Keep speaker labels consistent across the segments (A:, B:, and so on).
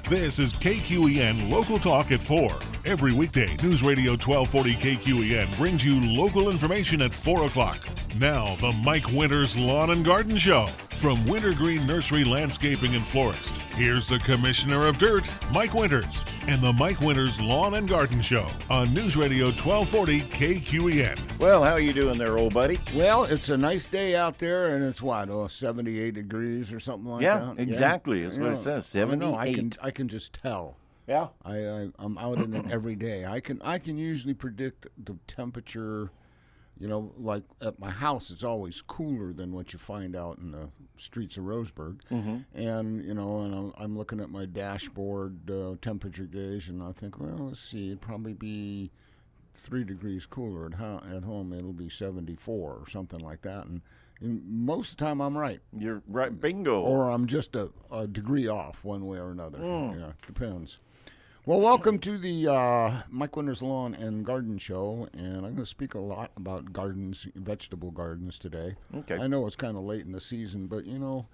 A: This is KQEN Local Talk at 4. Every weekday, News Radio 1240 KQEN brings you local information at 4 o'clock. Now, the Mike Winters Lawn and Garden Show from Wintergreen Nursery Landscaping and Florist. Here's the Commissioner of Dirt, Mike Winters, and the Mike Winters Lawn and Garden Show on News Radio 1240 KQEN.
B: Well, how you doing there, old buddy?
C: Well, it's a nice day out there, and it's 78 degrees or something like that?
B: Yeah, exactly. That's what it says, 78.
C: I can just tell.
B: Yeah.
C: I'm out in it every day. I can usually predict the temperature. You know, like at my house, it's always cooler than what you find out in the streets of Roseburg. Mm-hmm. And, you know, and I'm looking at my dashboard temperature gauge, and I think, well, let's see, it'd probably be 3 degrees cooler at home. It'll be 74 or something like that. And most of the time, I'm right.
B: You're right. Bingo.
C: Or I'm just a degree off one way or another. Yeah, depends. Well, welcome to the Mike Winters Lawn and Garden Show, and I'm going to speak a lot about gardens, vegetable gardens today.
B: Okay.
C: I know it's kind of late in the season, but you know,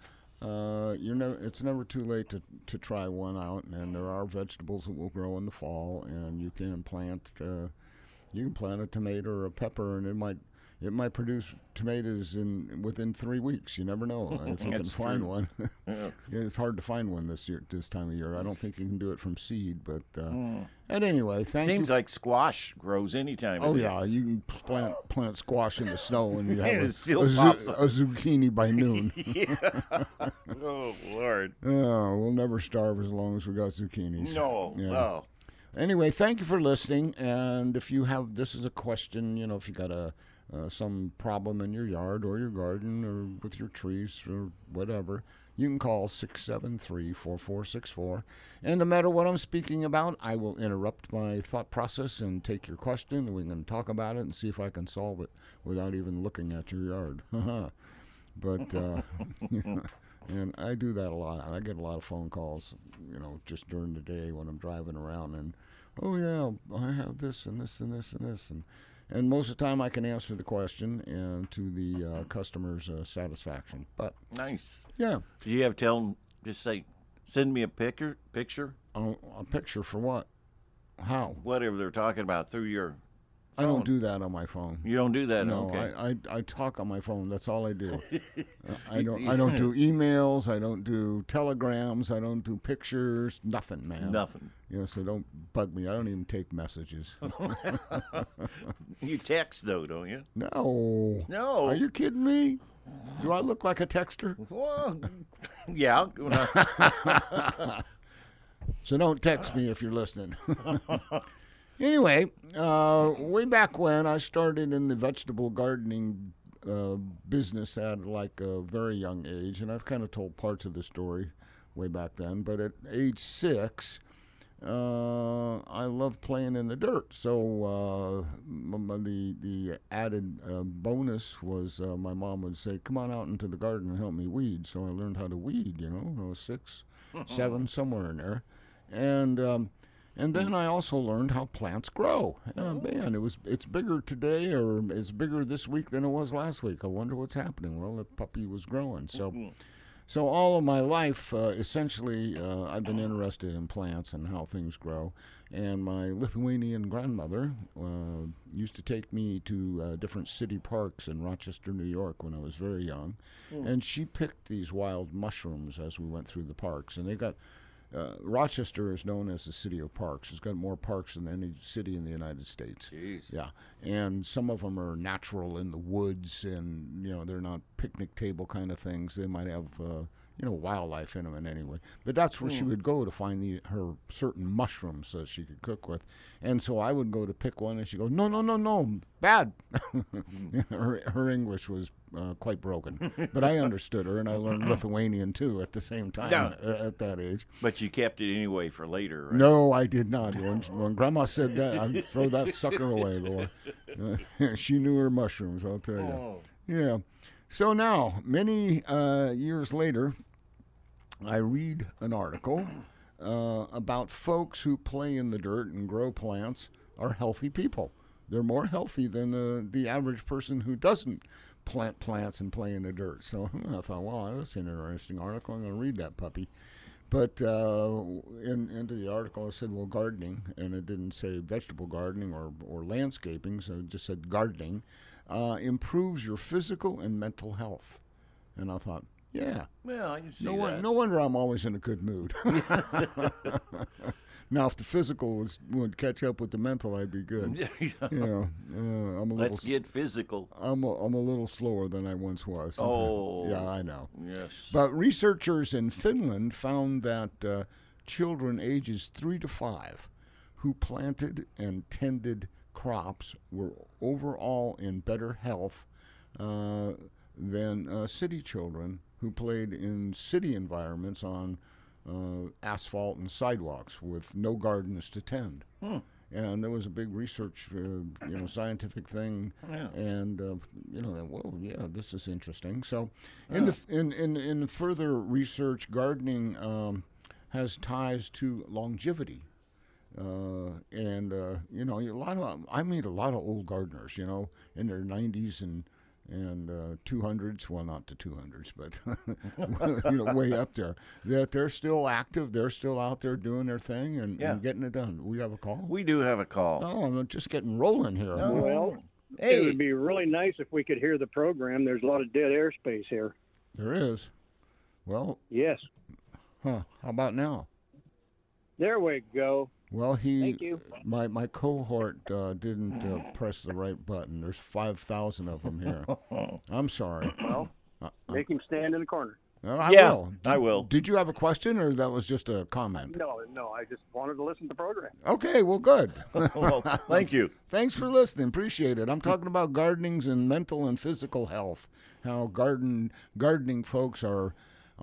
C: it's never too late to try one out. And there are vegetables that will grow in the fall, and you can plant a tomato or a pepper, and it might produce tomatoes within 3 weeks. You never know if you can find one. Yeah, it's hard to find one this time of year. I don't think you can do it from seed, but and anyway,
B: Seems like squash grows anytime.
C: Oh yeah, you can plant squash in the snow and you have a zucchini by noon.
B: Oh Lord.
C: Oh, we'll never starve as long as we got zucchinis.
B: No.
C: Yeah.
B: Oh.
C: Anyway, thank you for listening. And if you have, this is a question, you know, if you got some problem in your yard or your garden or with your trees or whatever, you can call 673-4464. And no matter what I'm speaking about, I will interrupt my thought process and take your question, and we can talk about it and see if I can solve it without even looking at your yard. But, and I do that a lot. I get a lot of phone calls, you know, just during the day when I'm driving around, and, oh, yeah, I have this and this and this and this. And most of the time I can answer the question and to the customer's satisfaction. But
B: nice.
C: Yeah.
B: Do you have to tell them, just say, send me a picture?
C: A picture for what? How?
B: Whatever they're talking about through your phone.
C: I don't do that on my phone.
B: You don't do that?
C: No,
B: okay.
C: I talk on my phone. That's all I do. I don't do emails. I don't do telegrams. I don't do pictures. Nothing, man.
B: Nothing.
C: You know, so don't bug me. I don't even take messages.
B: You text though, don't you?
C: No.
B: No.
C: Are you kidding me? Do I look like a texter?
B: Well, yeah.
C: So don't text me if you're listening. Anyway, way back when I started in the vegetable gardening business at like a very young age, and I've kind of told parts of the story way back then, but at age 6, I loved playing in the dirt. So the added bonus was my mom would say, come on out into the garden and help me weed. So I learned how to weed, you know, I was 6, 7, somewhere in there. And then I also learned how plants grow. Man, it's bigger today, or it's bigger this week than it was last week. I wonder what's happening. Well, the puppy was growing. So all of my life, essentially, I've been interested in plants and how things grow. And my Lithuanian grandmother used to take me to different city parks in Rochester, New York when I was very young. And she picked these wild mushrooms as we went through the parks. And they got... Rochester is known as the city of parks. It's got more parks than any city in the United States.
B: Jeez.
C: Yeah, and some of them are natural in the woods, and you know they're not picnic table kind of things. They might have wildlife in them in any way. But that's where she would go to find her certain mushrooms that she could cook with. And so I would go to pick one, and she'd go, no, bad. Her English was quite broken. But I understood her, and I learned Lithuanian, too, at the same time at that age.
B: But you kept it anyway for later, right?
C: No, I did not. When Grandma said that, I'd throw that sucker away, boy. She knew her mushrooms, I'll tell you.
B: Oh.
C: Yeah. So now, many years later, I read an article about folks who play in the dirt and grow plants are healthy people. They're more healthy than the average person who doesn't plant plants and play in the dirt. So I thought, wow, that's an interesting article. I'm going to read that puppy. But into the article, it said, well, gardening, and it didn't say vegetable gardening or landscaping, so it just said gardening, improves your physical and mental health. And I thought, yeah.
B: Well, I can see that.
C: No wonder I'm always in a good mood. Now, if the physical would catch up with the mental, I'd be good. I'm a
B: Let's get physical.
C: I'm a little slower than I once was.
B: Oh.
C: Yeah, I know.
B: Yes.
C: But researchers in Finland found that children ages 3 to 5 who planted and tended crops were overall in better health than city children who played in city environments on asphalt and sidewalks with no gardens to tend. And there was a big research, scientific thing, and whoa, yeah, this is interesting. So, in further research, gardening has ties to longevity, and I meet a lot of old gardeners, in their 90s and 200s, well, not the 200s, but way up there, that they're still active, they're still out there doing their thing and getting it done. We have a call?
B: We do have a call.
C: Oh, I'm just getting rolling here.
B: Oh.
D: Well,
B: Hey.
D: it would be really nice if we could hear the program. There's a lot of dead airspace here.
C: There is. Well,
D: Yes.
C: how about now?
D: There we go.
C: Well,
D: Thank you.
C: my cohort didn't press the right button. There's 5,000 of them here. I'm sorry.
D: Well, make him stand in the corner.
C: I
B: Yeah,
C: will.
B: I will.
C: Did you have a question, or that was just a comment?
D: No, I just wanted to listen to the program.
C: Okay, well, good.
B: Well, thank you.
C: Thanks for listening. Appreciate it. I'm talking about gardening's and mental and physical health. How gardening folks are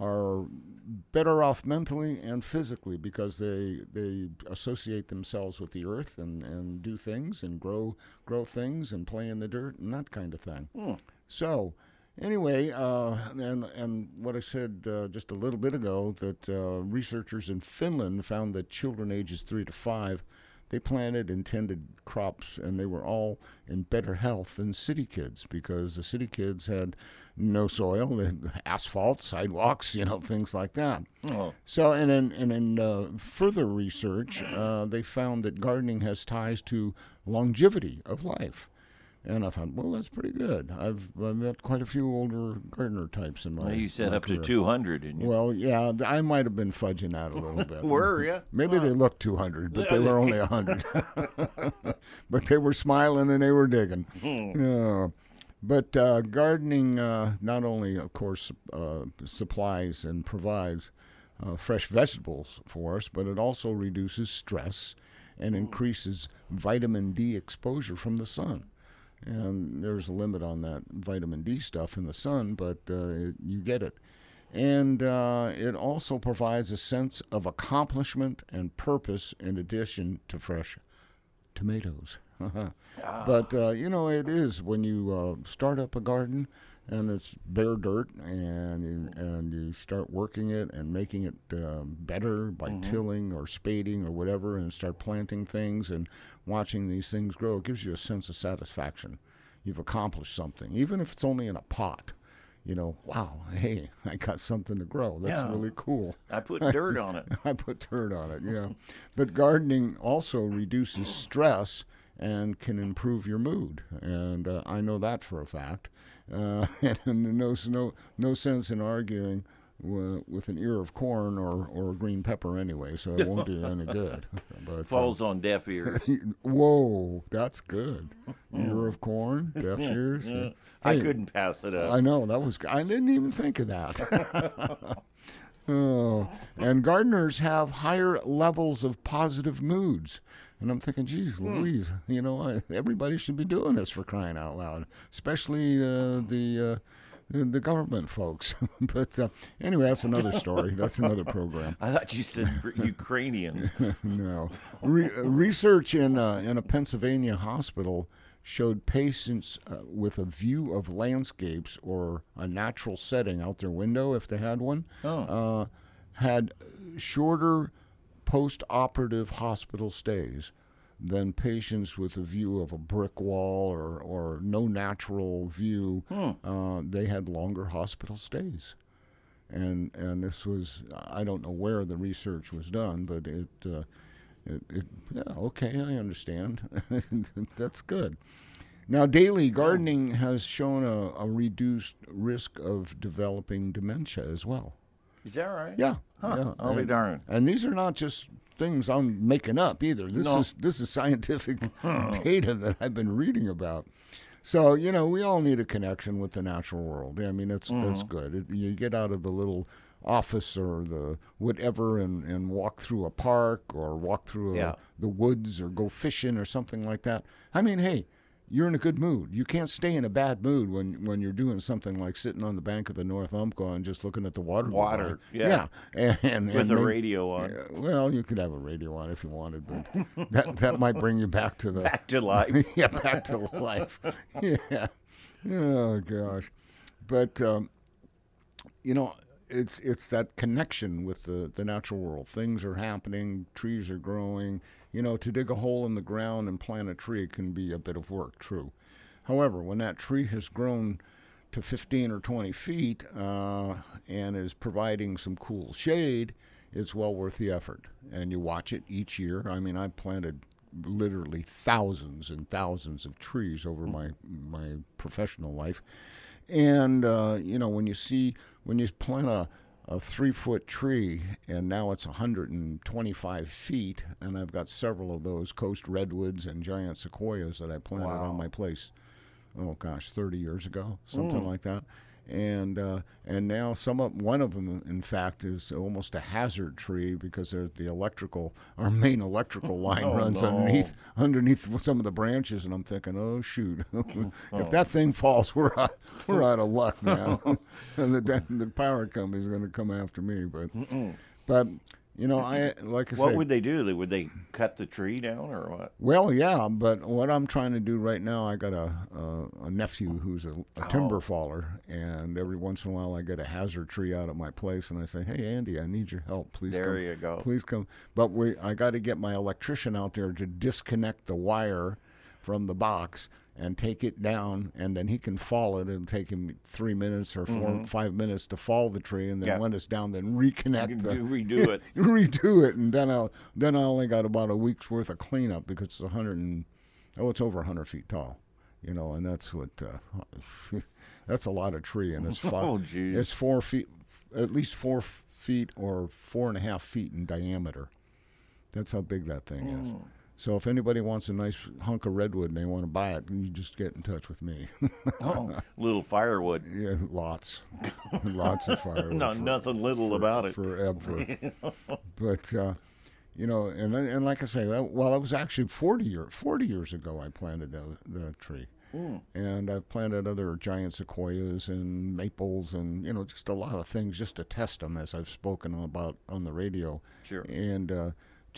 C: better off mentally and physically because they associate themselves with the earth and do things and grow things and play in the dirt and that kind of thing. So anyway, and what I said just a little bit ago, that researchers in Finland found that children ages 3 to 5, they planted and tended crops, and they were all in better health than city kids because the city kids had no soil, and asphalt, sidewalks, things like that.
B: Oh.
C: So, and in further research, they found that gardening has ties to longevity of life. And I thought, well, that's pretty good. I've met quite a few older gardener types in my
B: Well, you said
C: my
B: up
C: career.
B: to 200, didn't you?
C: Well, yeah, I might have been fudging that a little bit.
B: Were you?
C: Maybe they looked 200, but they were only 100. But they were smiling and they were digging. But gardening not only, of course, supplies and provides fresh vegetables for us, but it also reduces stress and increases vitamin D exposure from the sun. And there's a limit on that vitamin D stuff in the sun, but you get it. And it also provides a sense of accomplishment and purpose in addition to fresh tomatoes. But, it is when you start up a garden and it's bare dirt and you start working it and making it better by tilling or spading or whatever and start planting things and watching these things grow, it gives you a sense of satisfaction. You've accomplished something, even if it's only in a pot. Wow, hey, I got something to grow. That's really cool.
B: I put dirt on it.
C: I put dirt on it, yeah. But gardening also reduces stress and can improve your mood. And I know that for a fact. And there's no sense in arguing with an ear of corn or green pepper anyway, so it won't do you any good. But,
B: Falls on deaf ears.
C: Whoa, that's good. Ear of corn, deaf ears.
B: I
C: Hey,
B: couldn't pass it up.
C: I know, I didn't even think of that. And gardeners have higher levels of positive moods. And I'm thinking, geez, Louise, everybody should be doing this for crying out loud, especially the government folks. But anyway, that's another story. That's another program.
B: I thought you said Ukrainians.
C: No. Research in a Pennsylvania hospital showed patients with a view of landscapes or a natural setting out their window, if they had one, had shorter post-operative hospital stays than patients with a view of a brick wall or no natural view. They had longer hospital stays. and this was, I don't know where the research was done, but yeah, okay, I understand. That's good. Now, daily gardening has shown a reduced risk of developing dementia as well.
B: Is that right?
C: Yeah.
B: Huh.
C: Yeah.
B: I'll be darned.
C: And these are not just things I'm making up either. This is scientific data that I've been reading about. So, we all need a connection with the natural world. I mean, that's good. You get out of the little office or the whatever and walk through a park or walk through the woods or go fishing or something like that. I mean, hey, you're in a good mood. You can't stay in a bad mood when you're doing something like sitting on the bank of the North Umpqua and just looking at the water.
B: Yeah.
C: And
B: with a radio on.
C: Well, you could have a radio on if you wanted, but that might bring you back to
B: life.
C: Yeah, back to life. Yeah. Oh gosh, but it's that connection with the natural world. Things are happening. Trees are growing. To dig a hole in the ground and plant a tree can be a bit of work, true. However, when that tree has grown to 15 or 20 feet and is providing some cool shade, it's well worth the effort. And you watch it each year. I mean, I've planted literally thousands and thousands of trees over my professional life. And, when you plant a 3-foot tree, and now it's 125 feet, and I've got several of those coast redwoods and giant sequoias that I planted on my place, 30 years ago, something like that. And now one of them, in fact, is almost a hazard tree because our main electrical line runs underneath some of the branches, and I'm thinking, oh shoot, if that thing falls, we're out of luck, man. And the power company's going to come after me, but. Like I said.
B: What would they do? Would they cut the tree down or what?
C: Well, yeah, but what I'm trying to do right now, I got a nephew who's a timber faller, and every once in a while I get a hazard tree out at my place, and I say, hey, Andy, I need your help. Please come.
B: There you go.
C: Please come. But I got to get my electrician out there to disconnect the wire from the box and take it down, and then he can fall it. It'll take him 3 minutes or 5 minutes to fall the tree, and then when it's down, then reconnect
B: redo it.
C: Redo it, and then I only got about a week's worth of cleanup because it's it's over 100 feet tall, and that's what that's a lot of tree, and it's it's 4 feet, at least 4 feet or 4.5 feet in diameter. That's how big that thing is. So if anybody wants a nice hunk of redwood and they want to buy it, then you just get in touch with me.
B: Little firewood.
C: Yeah, lots of firewood.
B: Nothing little about it.
C: Forever. But, and like I say, it was actually 40 years ago I planted the tree. And I've planted other giant sequoias and maples and, just a lot of things just to test them, as I've spoken about on the radio. Sure. And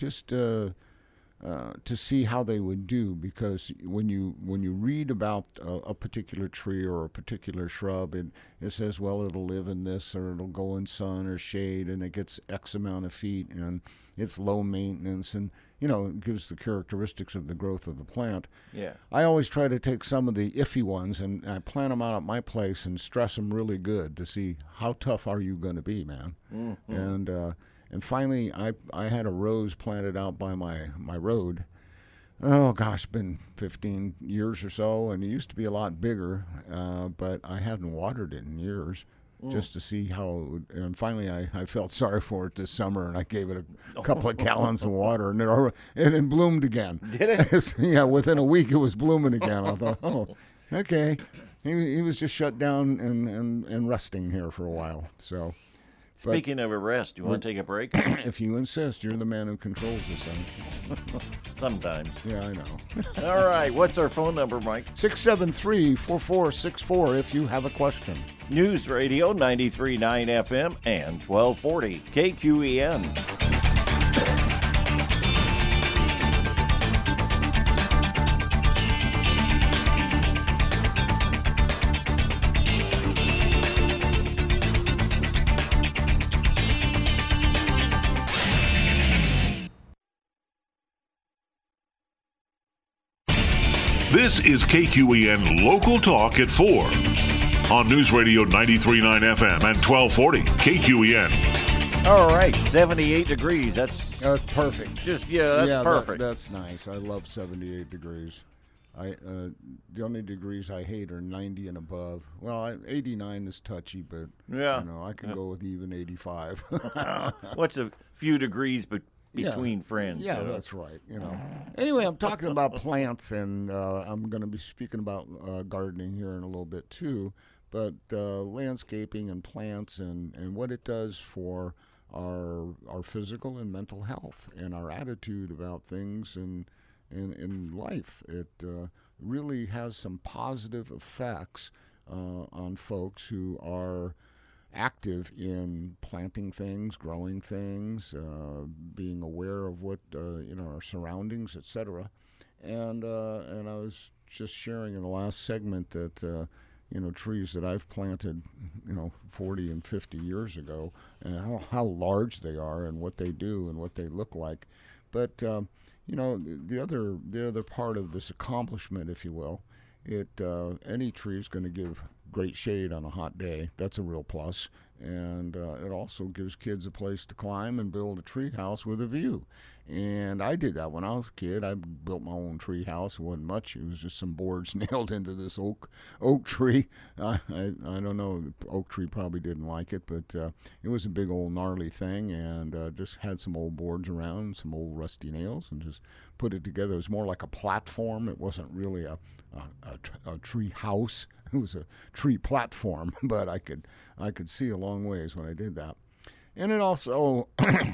C: to see how they would do, because when you read about a particular tree or a particular shrub, it says, well, it'll live in this, or it'll go in sun or shade, and it gets X amount of feet, and it's low maintenance, and it gives the characteristics of the growth of the plant.
B: Yeah. I
C: always try to take some of the iffy ones and I plant them out at my place and stress them really good to see how tough are you going to be, man. Mm-hmm. And finally, I had a rose planted out by my road. Oh, gosh, been 15 years or so, and it used to be a lot bigger, but I hadn't watered it in years just to see how. And finally, I felt sorry for it this summer, and I gave it a couple of gallons of water, and it bloomed again.
B: Did it?
C: Yeah, within a week, it was blooming again. I thought, oh, okay. He was just shut down and resting here for a while, so.
B: Speaking of a rest, do you want to take a break?
C: If you insist, you're the man who controls this thing.
B: Sometimes.
C: Yeah, I know.
B: All right, what's our phone number, Mike?
C: 673-4464 if you have a question.
B: News Radio 93.9 FM and 1240 KQEN.
A: This is KQEN Local Talk at 4. on News Radio 93.9 FM and 1240 KQEN.
B: All right, 78 degrees. That's
C: perfect.
B: That's perfect.
C: That's nice. I love 78 degrees. The only degrees I hate are 90 and above. Well, 89 is touchy, but I can go with even 85.
B: What's a few degrees between friends?
C: Yeah, that's right. Anyway, I'm talking about plants, and I'm going to be speaking about gardening here in a little bit too. But landscaping and plants and what it does for our physical and mental health and our attitude about things and in life. It really has some positive effects on folks who are active in planting things, growing things, being aware of what our surroundings, etc. And I was just sharing in the last segment that trees that I've planted 40 and 50 years ago, and how large they are and what they do and what they look like. But the other part of this accomplishment, if you will, any tree is going to give great shade on a hot day. That's a real plus. And it also gives kids a place to climb and build a tree house with a view. And I did that when I was a kid. I built my own tree house. It wasn't much. It was just some boards nailed into this oak tree. I don't know. The oak tree probably didn't like it, but it was a big old gnarly thing, and just had some old boards around, some old rusty nails, and just put it together. It was more like a platform. It wasn't really a tree house. It was a tree platform, but I could see a long ways when I did that. And it also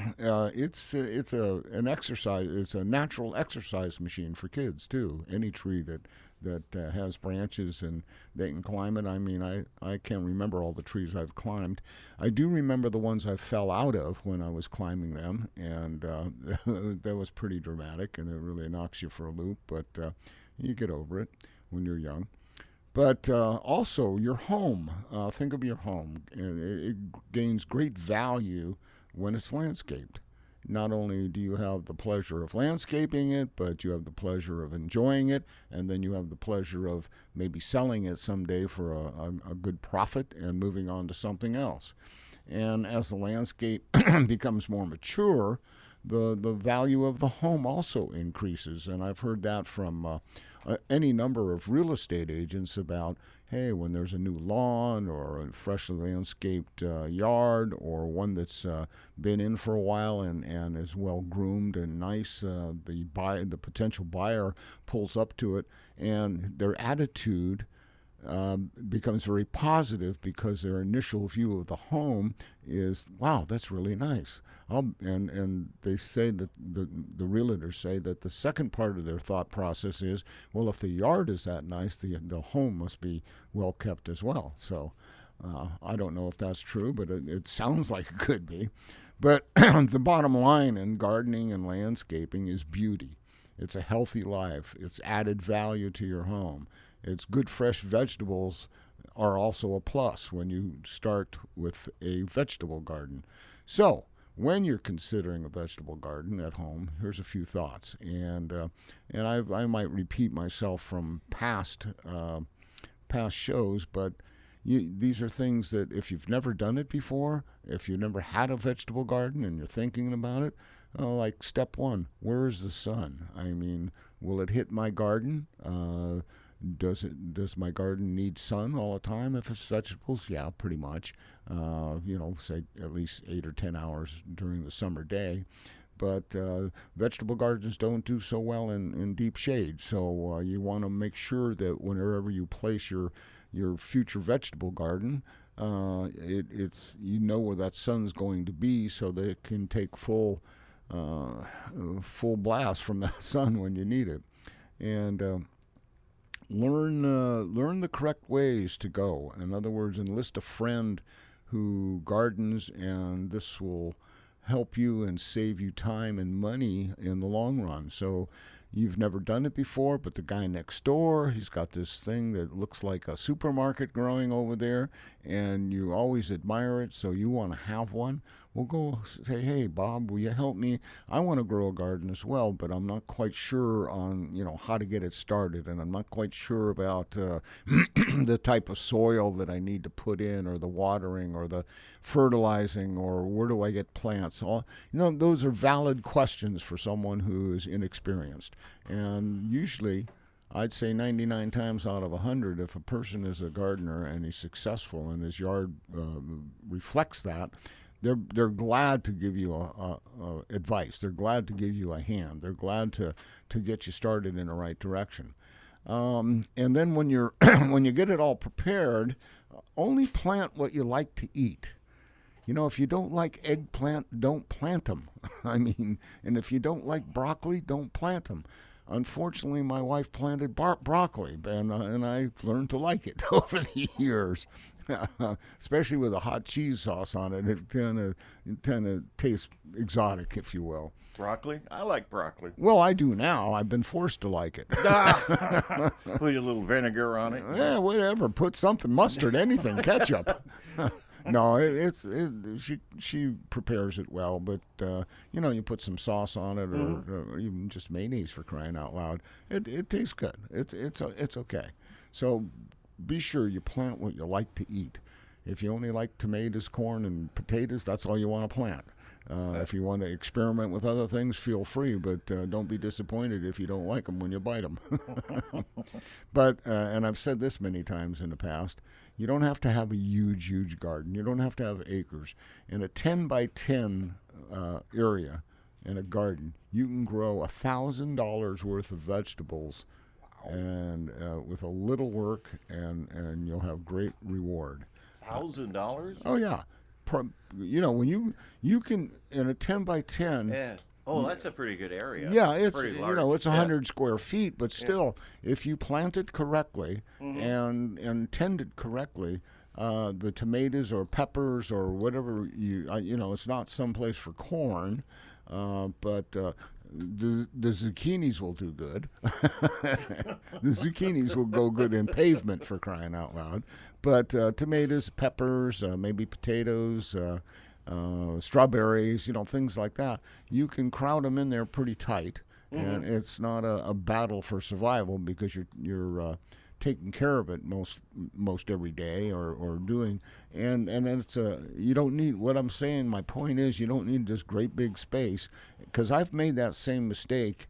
C: it's an exercise. It's a natural exercise machine for kids too. Any tree that has branches and they can climb it. I mean, I can't remember all the trees I've climbed. I do remember the ones I fell out of when I was climbing them, and that was pretty dramatic, and it really knocks you for a loop. But you get over it when you're young. But also your home. Think of your home. It gains great value when it's landscaped. Not only do you have the pleasure of landscaping it, but you have the pleasure of enjoying it, and then you have the pleasure of maybe selling it someday for a good profit and moving on to something else. And as the landscape becomes more mature, the value of the home also increases. And I've heard that from any number of real estate agents about, hey, when there's a new lawn or a freshly landscaped yard, or one that's been in for a while and is well groomed and nice, the potential buyer pulls up to it, and their attitude becomes very positive because their initial view of the home is, wow, that's really nice. And they say that the realtors say that the second part of their thought process is, well, if the yard is that nice, the home must be well kept as well. So I don't know if that's true, but it sounds like it could be. But the bottom line in gardening and landscaping is beauty. It's a healthy life. It's added value to your home. It's good fresh vegetables are also a plus when you start with a vegetable garden. So when you're considering a vegetable garden at home, here's a few thoughts. And I might repeat myself from past shows, but these are things that if you've never done it before, if you've never had a vegetable garden and you're thinking about it, like step one, where is the sun? I mean, will it hit my garden? Does my garden need sun all the time? If it's vegetables, yeah, pretty much. Say at least 8 or 10 hours during the summer day. But vegetable gardens don't do so well in deep shade. So you want to make sure that whenever you place your future vegetable garden, it's where that sun's going to be, so that it can take full blast from that sun when you need it. And learn the correct ways to go. In other words, enlist a friend who gardens, and this will help you and save you time and money in the long run. So you've never done it before, but the guy next door, he's got this thing that looks like a supermarket growing over there, and you always admire it, so you want to have one. we'll go say, hey, Bob, will you help me? I want to grow a garden as well, but I'm not quite sure on, how to get it started, and I'm not quite sure about the type of soil that I need to put in, or the watering, or the fertilizing, or where do I get plants? Those are valid questions for someone who is inexperienced. And usually, I'd say 99 times out of 100, if a person is a gardener and he's successful and his yard reflects that, they're glad to give you advice. They're glad to give you a hand. They're glad to get you started in the right direction. And then when you're when you get it all prepared, only plant what you like to eat. If you don't like eggplant, don't plant them. And if you don't like broccoli, don't plant them. Unfortunately, my wife planted broccoli, and I've learned to like it over the years, especially with a hot cheese sauce on it. It kind of tastes exotic, if you will.
B: Broccoli? I like broccoli.
C: Well, I do now. I've been forced to like it.
B: Put a little vinegar on it.
C: Yeah, whatever. Put something, mustard, anything, ketchup. No, she prepares it well, but you put some sauce on it, or even just mayonnaise, for crying out loud. It tastes good. It's okay. So be sure you plant what you like to eat. If you only like tomatoes, corn, and potatoes, that's all you want to plant. If you want to experiment with other things, feel free, but don't be disappointed if you don't like them when you bite them. But, and I've said this many times in the past, you don't have to have a huge garden. You don't have to have acres. In a 10 by 10 area in a garden, you can grow $1,000 worth of vegetables, and with a little work, and you'll have great reward.
B: $1,000?
C: Oh, yeah. When you can, in a 10 by 10.
B: Yeah. Oh, that's a pretty good area.
C: Yeah, it's
B: pretty large.
C: it's 100 square feet, but still, if you plant it correctly and tend it correctly, the tomatoes or peppers or whatever it's not someplace for corn, but the zucchinis will do good. The zucchinis will go good in pavement, for crying out loud. But tomatoes, peppers, maybe potatoes, strawberries, things like that, you can crowd them in there pretty tight, and it's not a battle for survival, because you're taking care of it most every day, or doing, and it's you don't need, what I'm saying, my point is, you don't need this great big space, because I've made that same mistake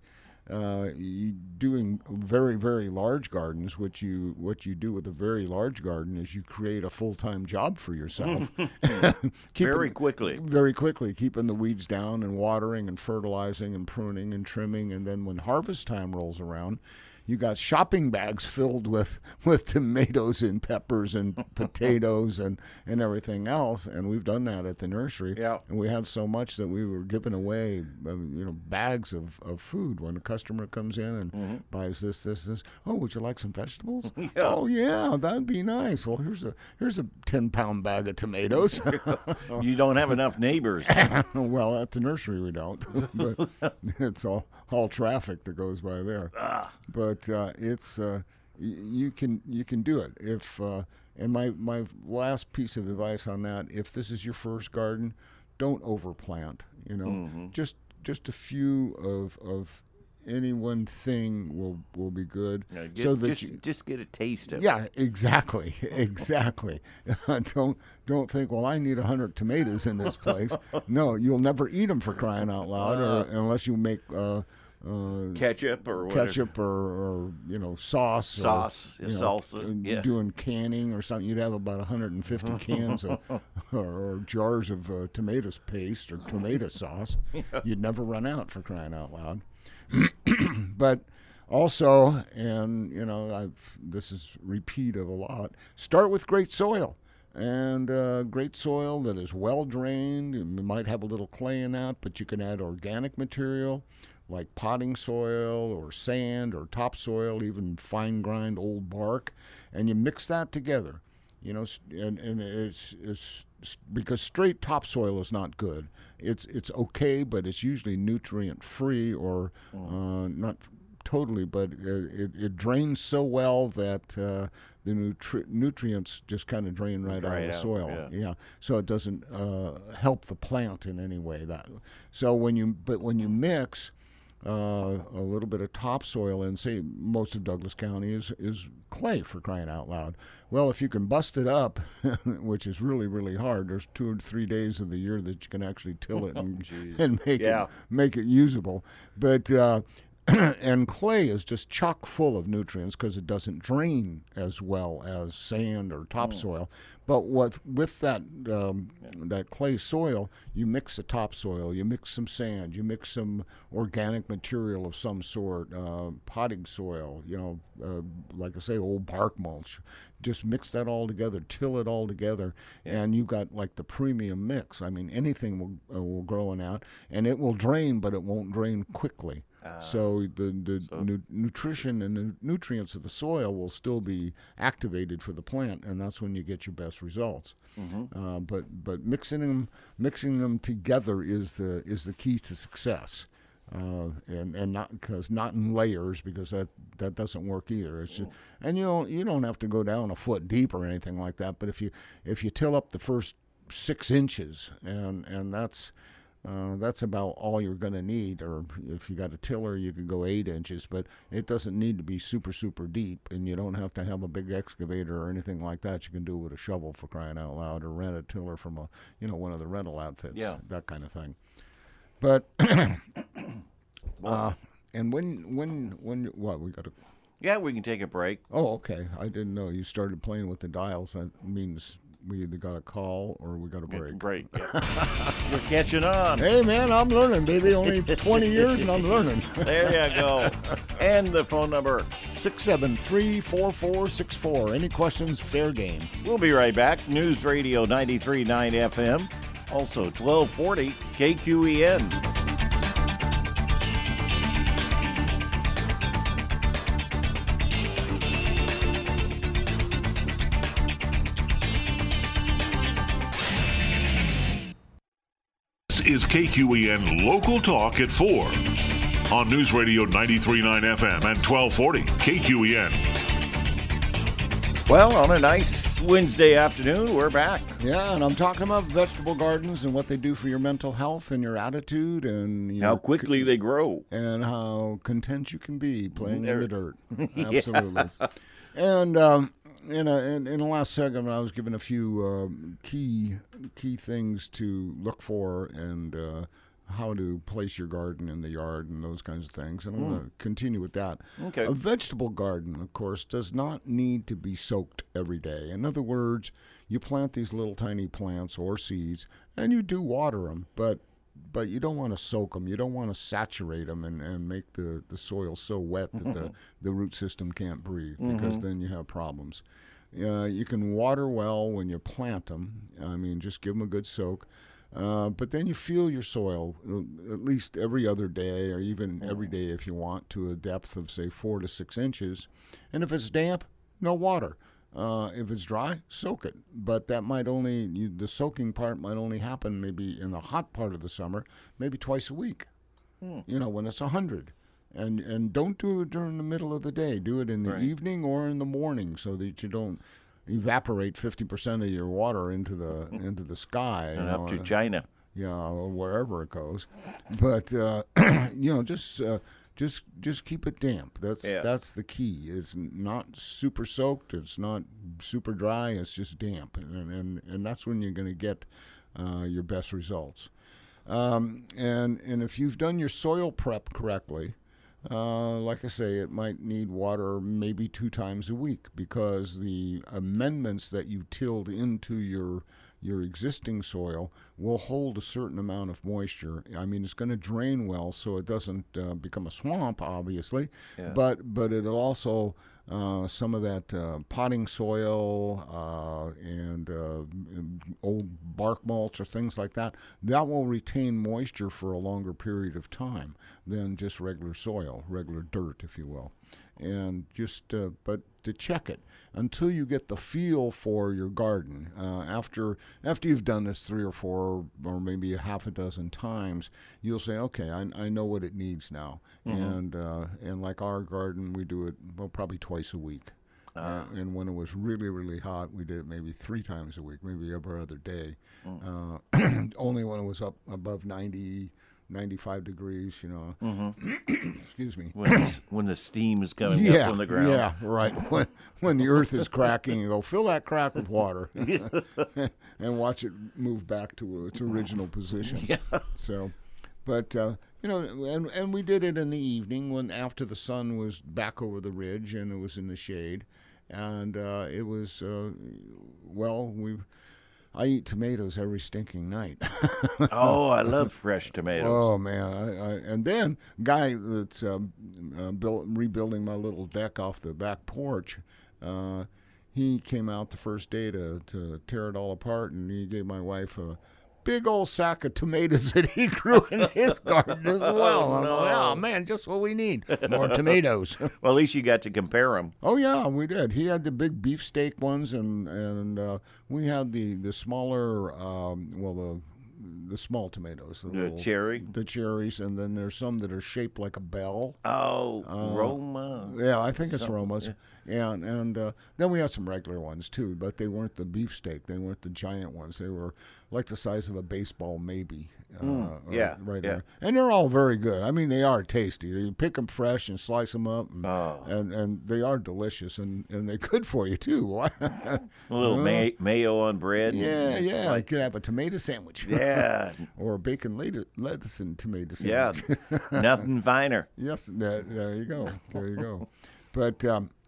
C: doing very, very large gardens. What you do with a very large garden is you create a full-time job for yourself. Very quickly, keeping the weeds down and watering and fertilizing and pruning and trimming, and then when harvest time rolls around, you got shopping bags filled with tomatoes and peppers and potatoes and everything else. And we've done that at the nursery.
B: Yeah.
C: And we have so much that we were giving away, bags of food when a customer comes in and buys this. Oh, would you like some vegetables?
B: Yeah.
C: Oh, yeah, that'd be nice. Well, here's a 10-pound bag of tomatoes.
B: You don't have enough neighbors.
C: Well, at the nursery we don't, but it's all traffic that goes by there. But it's you can do it if and my last piece of advice on that, if this is your first garden, don't overplant. Just a few of any one thing will be good.
B: Just get a taste of it.
C: Yeah, exactly. Don't think, well, I need 100 tomatoes in this place. No, you'll never eat them, for crying out loud, or unless you make
B: ketchup or whatever.
C: or sauce,
B: salsa,
C: doing canning or something. You'd have about 150 cans or jars of tomato paste or tomato sauce. You'd never run out, for crying out loud. But also, and this is repeat of a lot, start with great soil. And great soil that is well drained. It might have a little clay in that, but you can add organic material like potting soil or sand or topsoil, even fine grind old bark, and you mix that together. And it's because straight topsoil is not good. It's okay, but it's usually nutrient free or not totally, but it drains so well that the nutrients just kind of drain right out of the soil. Yeah, so it doesn't help the plant in any way. So when you mix a little bit of topsoil in, say most of Douglas County is clay, for crying out loud. Well, if you can bust it up, which is really, really hard, there's 2 or 3 days of the year that you can actually till it and make it usable. But and clay is just chock full of nutrients because it doesn't drain as well as sand or topsoil. But with that that clay soil, you mix the topsoil, you mix some sand, you mix some organic material of some sort, potting soil, like I say, old bark mulch. Just mix that all together, till it all together, and you got like the premium mix. I mean, anything will grow in that, and it will drain, but it won't drain quickly. So the nutrition and the nutrients of the soil will still be activated for the plant, and that's when you get your best results. But mixing them together is the key to success, and not in layers, because that doesn't work either. It's just, and you don't have to go down a foot deep or anything like that. But if you till up the first 6 inches, and that's about all you're going to need. Or if you got a tiller, you could go 8 inches, but it doesn't need to be super, super deep, and you don't have to have a big excavator or anything like that. You can do it with a shovel, for crying out loud, or rent a tiller from one of the rental outfits, that kind of thing. But and when what we got to?
B: Yeah, we can take a break.
C: Oh, okay. I didn't know you started playing with the dials. That means we either got a call or we got a break.
B: You're catching on.
C: Hey, man, I'm learning, baby. Only 20 years and I'm learning.
B: There you go. And the phone number,
C: 673-4464. Any questions, fair game.
B: We'll be right back. News Radio 93.9 FM. Also 1240 KQEN.
A: Is KQEN Local Talk at 4 on News Radio 93.9 FM and 1240 KQEN.
B: Well, on a nice Wednesday afternoon, we're back.
C: Yeah, and I'm talking about vegetable gardens and what they do for your mental health and your attitude, and
B: how quickly they grow,
C: and how content you can be playing in the dirt. Absolutely. And in the last segment, I was given a few key things to look for, and how to place your garden in the yard and those kinds of things. And I'm going to continue with that.
B: Okay.
C: A vegetable garden, of course, does not need to be soaked every day. In other words, you plant these little tiny plants or seeds, and you do water them, but you don't want to soak them. You don't want to saturate them and make the soil so wet that the root system can't breathe, because then you have problems. You can water well when you plant them. I mean, just give them a good soak. But then you feel your soil at least every other day, or even every day if you want, to a depth of, say, 4 to 6 inches. And if it's damp, no water. If it's dry, soak it. But that might the soaking part might only happen maybe in the hot part of the summer, maybe twice a week, when it's 100. And don't do it during the middle of the day. Do it in the evening or in the morning, so that you don't evaporate 50% of your water into the sky.
B: And up to China.
C: Yeah, or wherever it goes. But just keep it damp. That's the key. It's not super soaked. It's not super dry. It's just damp, and that's when you're going to get your best results. And if you've done your soil prep correctly, like I say, it might need water maybe 2 times a week, because the amendments that you tilled into your existing soil will hold a certain amount of moisture. I mean, it's going to drain well, so it doesn't become a swamp, obviously, but it'll also some of that potting soil and old bark mulch or things like that will retain moisture for a longer period of time than just regular soil, regular dirt, if you will. and just but to check it until you get the feel for your garden. After you've done this 3 or 4 or maybe a half a dozen times, you'll say, okay, I know what it needs now. And like our garden, we do it probably twice a week. And when it was really, really hot, we did it maybe 3 times a week, maybe every other day. Only when it was up above 90, 95 degrees, Excuse me.
B: When the steam is coming up from the ground.
C: Yeah, right. When the earth is cracking, you go, fill that crack with water and watch it move back to its original position.
B: Yeah.
C: So, but, and we did it in the evening when after the sun was back over the ridge and it was in the shade. And it was, I eat tomatoes every stinking night.
B: Oh, I love fresh tomatoes.
C: Oh, man. And then guy that's rebuilding my little deck off the back porch, he came out the first day to tear it all apart, and he gave my wife a big old sack of tomatoes that he grew in his garden as well. I'm like, oh, man, just what we need. More tomatoes.
B: Well, at least you got to compare them.
C: Oh, yeah, we did. He had the big beefsteak ones, and we had the smaller, the small tomatoes.
B: The cherry?
C: The cherries, and then there's some that are shaped like a bell.
B: Oh, Roma.
C: Yeah, I think it's Romas. Yeah. And then we had some regular ones, too, but they weren't the beefsteak. They weren't the giant ones. They were like the size of a baseball, maybe. Right there. And they're all very good. I mean, they are tasty. You pick them fresh and slice them up, and they are delicious, and they're good for you, too.
B: A little mayo on bread.
C: Yeah. Like, you could have a tomato sandwich.
B: Yeah.
C: Or a bacon lettuce and tomato sandwich.
B: Yeah. Nothing finer.
C: Yes, there you go. There you go. But,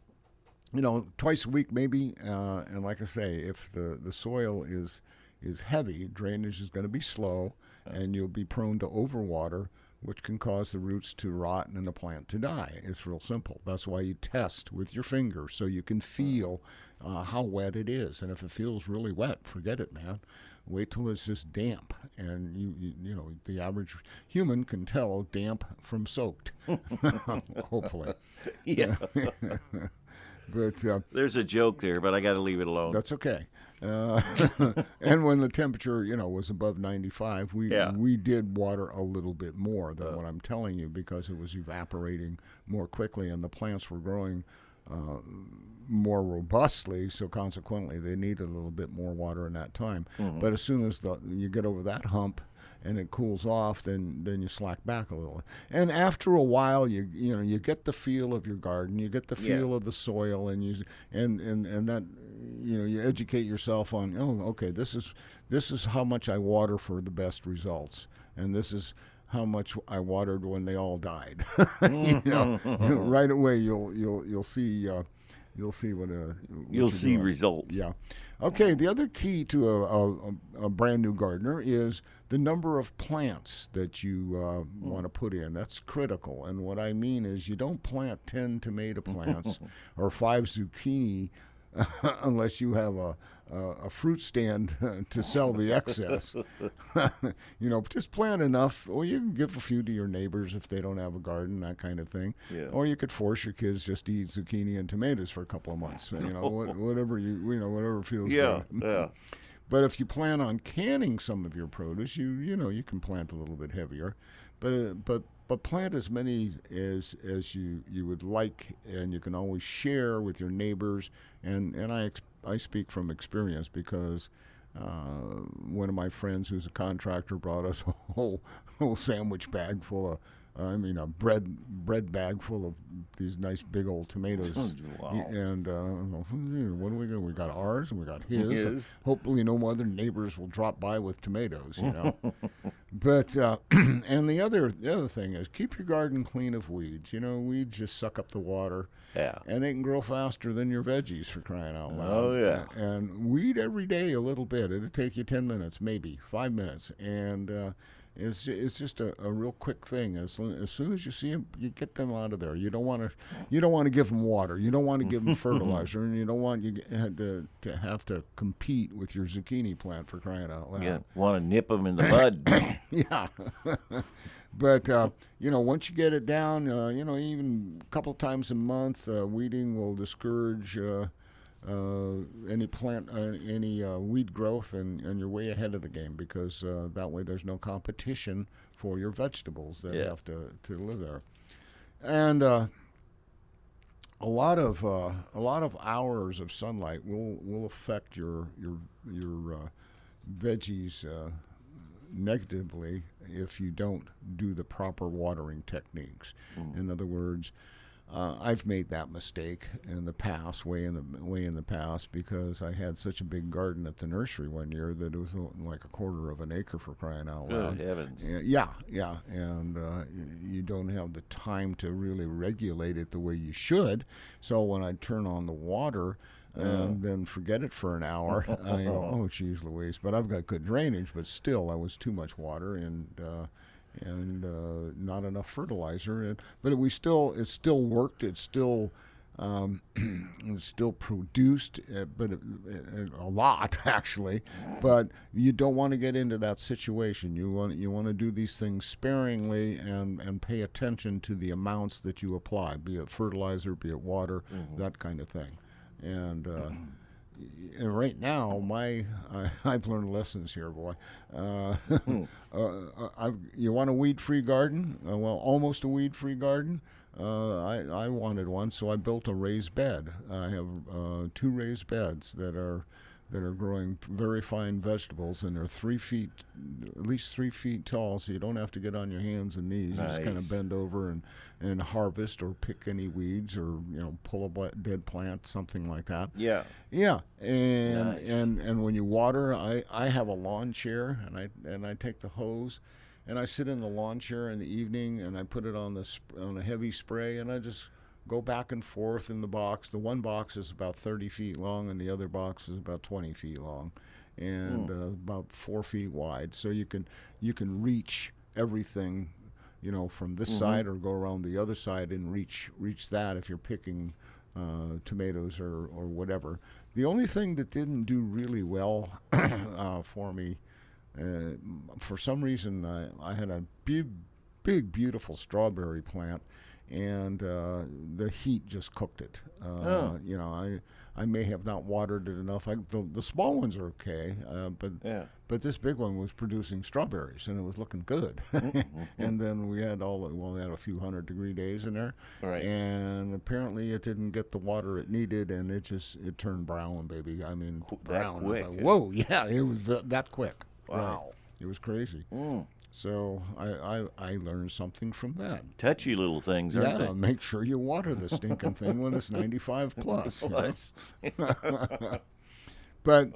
C: twice a week maybe, and like I say, if the soil is heavy, drainage is going to be slow, and you'll be prone to overwater, which can cause the roots to rot and the plant to die. It's real simple. That's why you test with your finger so you can feel how wet it is. And if it feels really wet, forget it, man. Wait till it's just damp, and the average human can tell damp from soaked. Hopefully.
B: Yeah.
C: But
B: there's a joke there, but I got to leave it alone.
C: That's okay. And when the temperature, was above 95, we did water a little bit more than what I'm telling you, because it was evaporating more quickly and the plants were growing more robustly. So consequently, they needed a little bit more water in that time. Mm-hmm. But as soon as you get over that hump and it cools off, then you slack back a little. And after a while, you get the feel of your garden, you get the feel of the soil, and that you educate yourself on, okay, this is how much I water for the best results, and this is how much I watered when they all died. Right away you'll see. You'll see what
B: you'll see results.
C: Yeah. Okay. The other key to a brand new gardener is the number of plants that you want to put in. That's critical. And what I mean is, you don't plant 10 tomato plants or 5 zucchini unless you have a fruit stand to sell the excess. Just plant enough, or you can give a few to your neighbors if they don't have a garden, that kind of thing. Yeah. Or you could force your kids just to eat zucchini and tomatoes for a couple of months. Whatever whatever feels good. Yeah. But if you plan on canning some of your produce, you can plant a little bit heavier, but plant as many as you would like, and you can always share with your neighbors. And I speak from experience, because one of my friends who's a contractor brought us a whole sandwich bag full of, a bread bag full of these nice big old tomatoes.
B: Wow.
C: And what do we got? We got ours and we got his. Hopefully no other neighbors will drop by with tomatoes, But and the other thing is, keep your garden clean of weeds. Weeds just suck up the water. Yeah. And they can grow faster than your veggies, for crying out loud.
B: Oh, yeah.
C: And weed every day a little bit. It'll take you 10 minutes, maybe 5 minutes. And It's just a real quick thing. As soon as you see them, you get them out of there. You don't want to give them water. You don't want to give them fertilizer, and you don't want to have to compete with your zucchini plant, for crying out loud.
B: Yeah, want to nip them in the bud.
C: Yeah. But, once you get it down, even a couple times a month, weeding will discourage any weed growth, and you're way ahead of the game, because that way there's no competition for your vegetables that have to live there. And a lot of hours of sunlight will affect your veggies negatively if you don't do the proper watering techniques. In other words, I've made that mistake in the past, way in the past, because I had such a big garden at the nursery one year that it was like a quarter of an acre, for crying out loud.
B: Good heavens.
C: Yeah, and you don't have the time to really regulate it the way you should. So when I turn on the water and then forget it for an hour, I go, oh, geez Louise. But I've got good drainage, but still, I was too much water and not enough fertilizer. But it still worked. It still produced, but a lot actually. But you don't want to get into that situation. You want to do these things sparingly and pay attention to the amounts that you apply, be it fertilizer, be it water, that kind of thing. And right now, I've learned lessons here, boy. You want a weed-free garden? Well, almost a weed-free garden. I wanted one, so I built a raised bed. I have 2 raised beds that are growing very fine vegetables, and they're at least 3 feet tall, so you don't have to get on your hands and knees.
B: Nice.
C: You just kind of bend over and harvest or pick any weeds, or pull a dead plant, something like that.
B: Yeah.
C: Yeah, and
B: Nice.
C: and when you water, I have a lawn chair, and I take the hose, and I sit in the lawn chair in the evening, and I put it on a heavy spray, and I just go back and forth in the box. The one box is about 30 feet long, and the other box is about 20 feet long, and about 4 feet wide. So you can reach everything, from this side, or go around the other side and reach that if you're picking tomatoes or whatever. The only thing that didn't do really well for me, for some reason, I had a big beautiful strawberry plant, and the heat just cooked it. I may have not watered it enough. The small ones are okay, but this big one was producing strawberries, and it was looking good. And then we had a few 100-degree days in there,
B: Right.
C: and apparently it didn't get the water it needed, and it turned brown, baby. I mean, brown.
B: quick,
C: Like,
B: eh?
C: whoa, yeah, it was that quick.
B: Wow.
C: Right. It was crazy. So I learned something from that.
B: Touchy little things, aren't
C: Yeah,
B: they?
C: make sure you water the stinking thing when it's 95 plus.
B: Plus.
C: But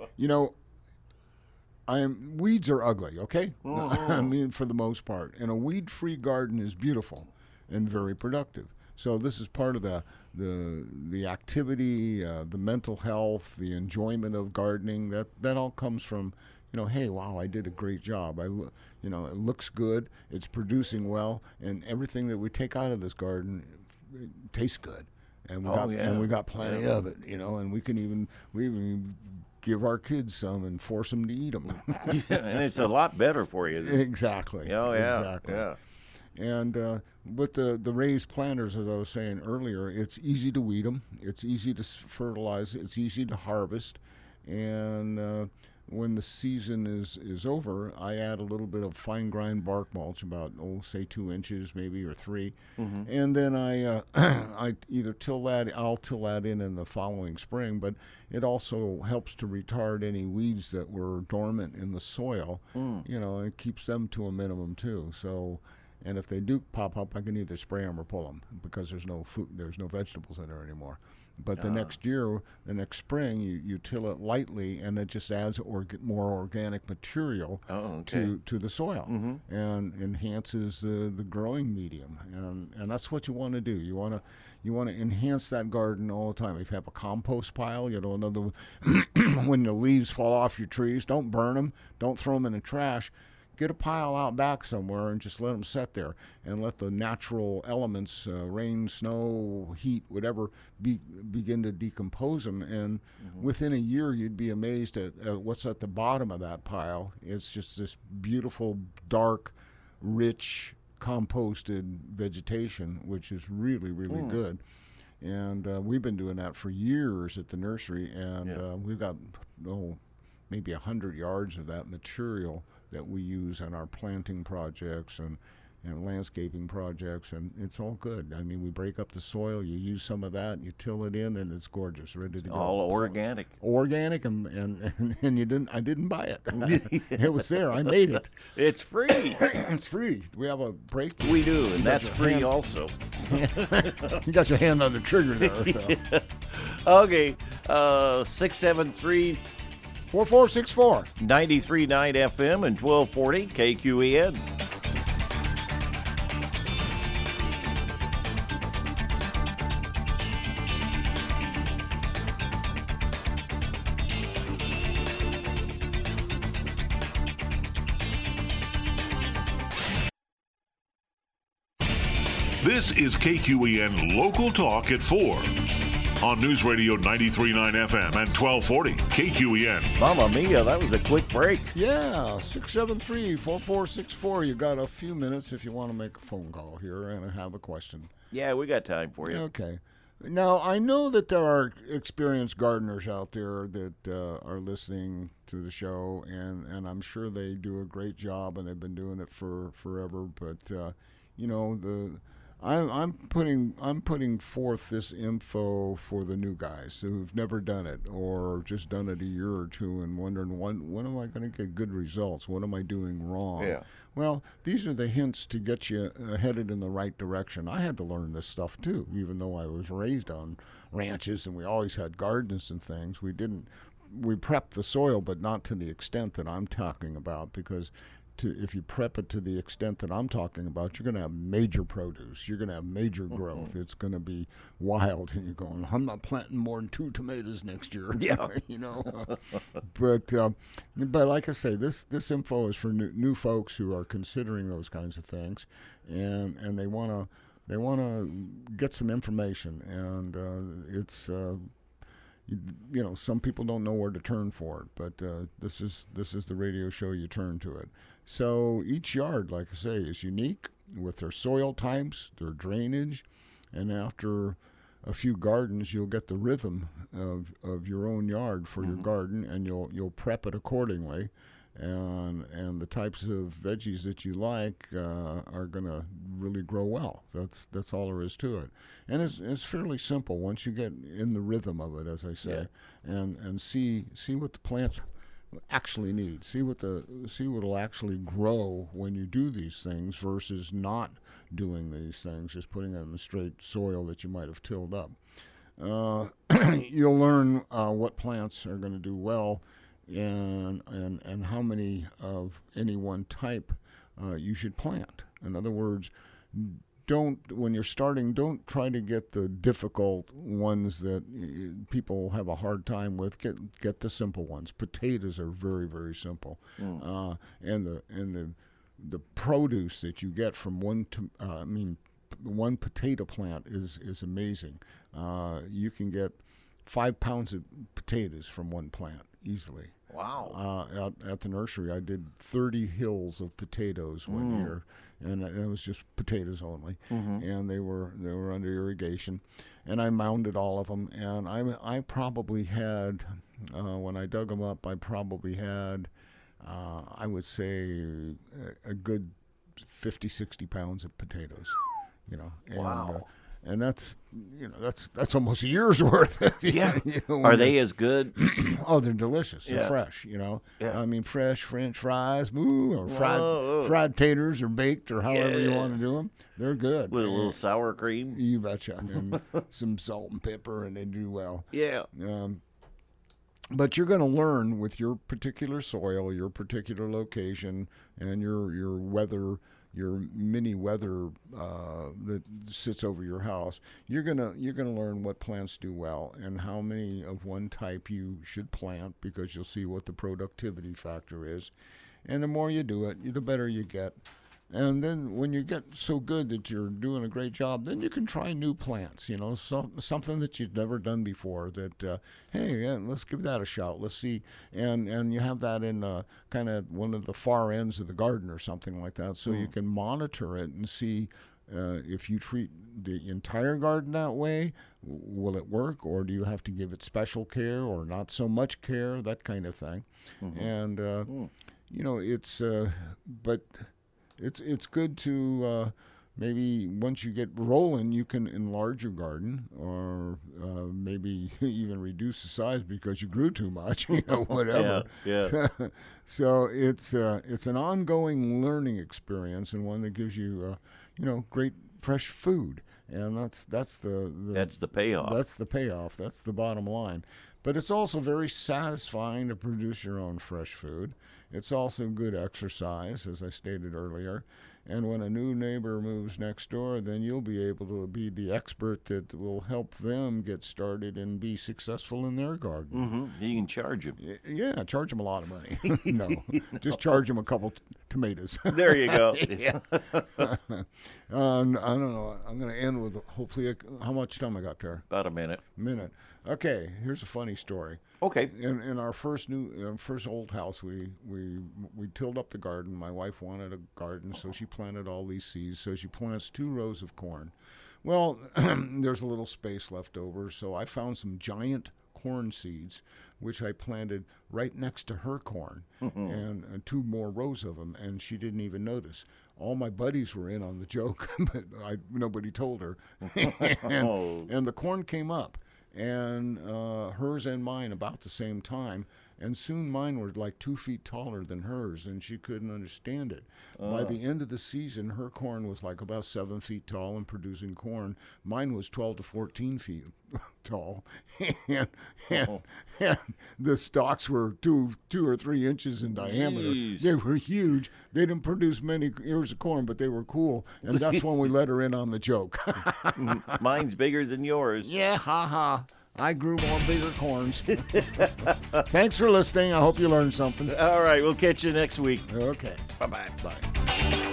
C: weeds are ugly. Okay, I mean, for the most part, and a weed-free garden is beautiful and very productive. So this is part of the activity, the mental health, the enjoyment of gardening. That all comes from, hey, wow, I did a great job. It looks good. It's producing well, and everything that we take out of this garden, it tastes good. And we got plenty of it, and we even give our kids some and force them to eat them.
B: Yeah, and it's a lot better for you.
C: Exactly.
B: Oh, yeah.
C: Exactly.
B: Yeah.
C: And with the raised planters, as I was saying earlier, it's easy to weed them. It's easy to fertilize. It's easy to harvest. And when the season is over, I add a little bit of fine grind bark mulch, about say 2 inches maybe, or 3, and then I either I'll till that in the following spring. But it also helps to retard any weeds that were dormant in the soil. It keeps them to a minimum too. So. And if they do pop up, I can either spray them or pull them, because there's no vegetables in there anymore. But the next spring, you till it lightly, and it just adds more organic material to the soil and enhances the growing medium. And that's what you want to do. You want to enhance that garden all the time. If you have a compost pile, when the leaves fall off your trees, don't burn them, don't throw them in the trash. get a pile out back somewhere and just let them sit there and let the natural elements, rain, snow, heat, whatever, begin to decompose them. And within a year, you'd be amazed at what's at the bottom of that pile. It's just this beautiful, dark, rich, composted vegetation, which is really, really good. And we've been doing that for years at the nursery, and we've got maybe 100 yards of that material that we use on our planting projects and landscaping projects, and it's all good. I mean, we break up the soil, you use some of that, you till it in, and it's gorgeous, ready to go.
B: All organic.
C: Organic, and I didn't buy it. It was there. I made it.
B: It's free.
C: It's free. Do we have a break?
B: We do, and that's free also.
C: You got your hand on the trigger there. So.
B: Okay, 673
C: 4464
B: 93.9 FM and 1240 KQEN.
A: This is KQEN Local Talk at 4 on News Radio 93.9 FM and 1240 KQEN.
B: Mamma mia, that was a quick break.
C: Yeah, 673-4464. You got a few minutes if you want to make a phone call here and have a question.
B: Yeah, we got time for you.
C: Okay. Now, I know that there are experienced gardeners out there that are listening to the show, and I'm sure they do a great job, and they've been doing it for forever. But, I'm putting forth this info for the new guys who've never done it or just done it a year or two and wondering when am I going to get good results? What am I doing wrong?
B: Yeah.
C: Well, these are the hints to get you headed in the right direction. I had to learn this stuff too, even though I was raised on ranches and we always had gardens and things. We prepped the soil, but not to the extent that I'm talking about, because if you prep it to the extent that I'm talking about, you're going to have major produce. You're going to have major growth. It's going to be wild. And you're going, I'm not planting more than 2 tomatoes next year.
B: Yeah.
C: But like I say, this info is for new folks who are considering those kinds of things, and they want to get some information. And it's some people don't know where to turn for it, but this is the radio show. You turn to it. So each yard, like I say, is unique with their soil types, their drainage, and after a few gardens, you'll get the rhythm of your own yard for your garden, and you'll prep it accordingly. And the types of veggies that you like are going to really grow well. That's all there is to it. And it's fairly simple once you get in the rhythm of it, as I say, and see what the plants actually need. See what'll actually grow when you do these things versus not doing these things, just putting it in the straight soil that you might have tilled up. You'll learn what plants are going to do well, and how many of any one type you should plant. In other words, when you're starting, don't try to get the difficult ones that people have a hard time with. Get the simple ones. Potatoes are very, very simple, and the produce that you get from one potato plant is amazing. You can get 5 pounds of potatoes from one plant easily.
B: Wow.
C: At the nursery, I did 30 hills of potatoes one year, and it was just potatoes only, and they were under irrigation, and I mounded all of them, and I probably had, when I dug them up, I probably had, I would say, a good 50, 60 pounds of potatoes, And,
B: wow.
C: And that's almost a year's worth.
B: Yeah. Are they as good?
C: Oh, they're delicious. They're fresh.
B: Yeah.
C: I mean, fresh French fries, or fried taters, or baked, or however you want to do them. They're good.
B: With a little sour cream.
C: You betcha, and some salt and pepper, and they do well.
B: Yeah.
C: But you're going to learn with your particular soil, your particular location, and your weather. Your mini weather that sits over your house, you're gonna learn what plants do well and how many of one type you should plant, because you'll see what the productivity factor is, And the more you do it, the better you get. And then when you get so good that you're doing a great job, then you can try new plants, something that you've never done before that, hey, yeah, let's give that a shot. Let's see. And you have that in kind of one of the far ends of the garden or something like that. So you can monitor it and see if you treat the entire garden that way, will it work? Or do you have to give it special care or not so much care, that kind of thing. And, but... It's good to maybe once you get rolling, you can enlarge your garden or maybe even reduce the size because you grew too much, whatever.
B: Yeah.
C: So it's an ongoing learning experience and one that gives you great fresh food, and that's the
B: payoff.
C: That's the payoff. That's the bottom line. But it's also very satisfying to produce your own fresh food. It's also good exercise, as I stated earlier. And when a new neighbor moves next door, then you'll be able to be the expert that will help them get started and be successful in their garden.
B: You can charge them.
C: Yeah, charge them a lot of money. No, just charge them a couple tomatoes.
B: There you go.
C: Yeah. I don't know. I'm going to end with hopefully how much time I got there?
B: About a minute.
C: Okay, here's a funny story.
B: Okay.
C: In our first old house, we tilled up the garden. My wife wanted a garden, so she planted all these seeds. So she plants 2 rows of corn. Well, there's a little space left over, so I found some giant corn seeds, which I planted right next to her corn, and 2 more rows of them, and she didn't even notice. All my buddies were in on the joke, but nobody told her. And the corn came up. And hers and mine about the same time, and soon mine were like 2 feet taller than hers, and she couldn't understand it. By the end of the season, her corn was like about 7 feet tall and producing corn. Mine was 12 to 14 feet tall, and the stalks were 2 or 3 inches in diameter.
B: Jeez.
C: They were huge. They didn't produce many ears of corn, but they were cool, and that's when we let her in on the joke.
B: Mine's bigger than yours.
C: Yeah, ha. I grew more bigger corns. Thanks for listening. I hope you learned something.
B: All right, we'll catch you next week.
C: Okay.
B: Bye-bye.
C: Bye.